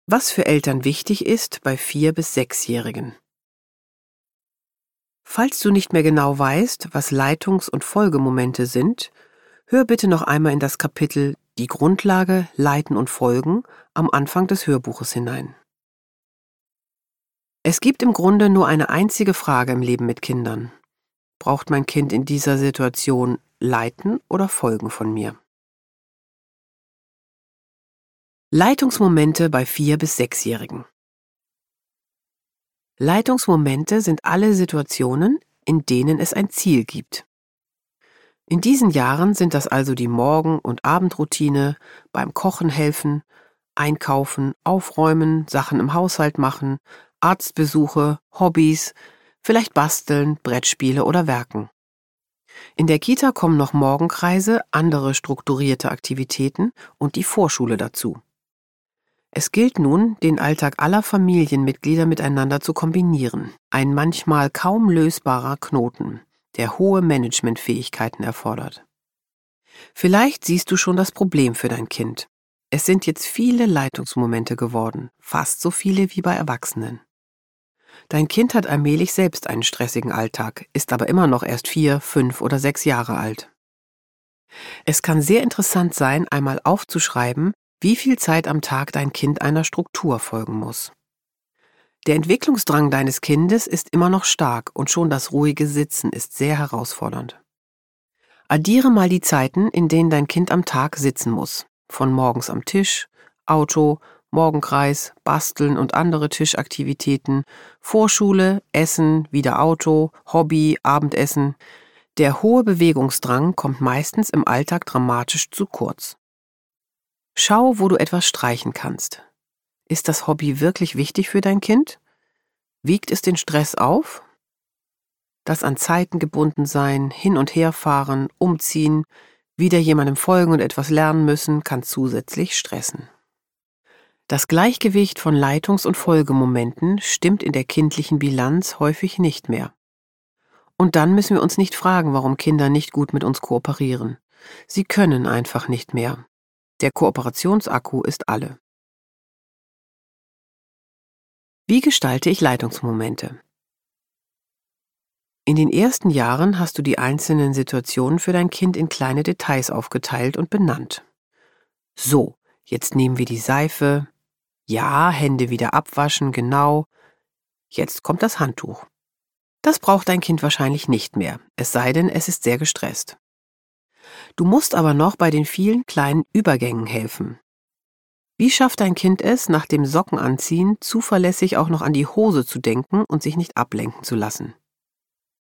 Was für Eltern wichtig ist bei 4- bis 6-Jährigen. Falls du nicht mehr genau weißt, was Leitungs- und Folgemomente sind, hör bitte noch einmal in das Kapitel Die Grundlage, Leiten und Folgen am Anfang des Hörbuches hinein. Es gibt im Grunde nur eine einzige Frage im Leben mit Kindern. Braucht mein Kind in dieser Situation Leiten oder Folgen von mir? Leitungsmomente bei 4- bis 6-Jährigen. Leitungsmomente sind alle Situationen, in denen es ein Ziel gibt. In diesen Jahren sind das also die Morgen- und Abendroutine, beim Kochen helfen, einkaufen, aufräumen, Sachen im Haushalt machen, Arztbesuche, Hobbys, vielleicht basteln, Brettspiele oder werken. In der Kita kommen noch Morgenkreise, andere strukturierte Aktivitäten und die Vorschule dazu. Es gilt nun, den Alltag aller Familienmitglieder miteinander zu kombinieren. Ein manchmal kaum lösbarer Knoten, der hohe Managementfähigkeiten erfordert. Vielleicht siehst du schon das Problem für dein Kind. Es sind jetzt viele Leitungsmomente geworden, fast so viele wie bei Erwachsenen. Dein Kind hat allmählich selbst einen stressigen Alltag, ist aber immer noch erst 4, 5 oder 6 Jahre alt. Es kann sehr interessant sein, einmal aufzuschreiben, wie viel Zeit am Tag dein Kind einer Struktur folgen muss. Der Entwicklungsdrang deines Kindes ist immer noch stark und schon das ruhige Sitzen ist sehr herausfordernd. Addiere mal die Zeiten, in denen dein Kind am Tag sitzen muss. Von morgens am Tisch, Auto, Morgenkreis, Basteln und andere Tischaktivitäten, Vorschule, Essen, wieder Auto, Hobby, Abendessen. Der hohe Bewegungsdrang kommt meistens im Alltag dramatisch zu kurz. Schau, wo du etwas streichen kannst. Ist das Hobby wirklich wichtig für dein Kind? Wiegt es den Stress auf? Das an Zeiten gebunden sein, hin und her fahren, umziehen, wieder jemandem folgen und etwas lernen müssen, kann zusätzlich stressen. Das Gleichgewicht von Leitungs- und Folgemomenten stimmt in der kindlichen Bilanz häufig nicht mehr. Und dann müssen wir uns nicht fragen, warum Kinder nicht gut mit uns kooperieren. Sie können einfach nicht mehr. Der Kooperationsakku ist alle. Wie gestalte ich Leitungsmomente? In den ersten Jahren hast du die einzelnen Situationen für dein Kind in kleine Details aufgeteilt und benannt. So, jetzt nehmen wir die Seife. Ja, Hände wieder abwaschen, genau. Jetzt kommt das Handtuch. Das braucht dein Kind wahrscheinlich nicht mehr, es sei denn, es ist sehr gestresst. Du musst aber noch bei den vielen kleinen Übergängen helfen. Wie schafft dein Kind es, nach dem Sockenanziehen zuverlässig auch noch an die Hose zu denken und sich nicht ablenken zu lassen?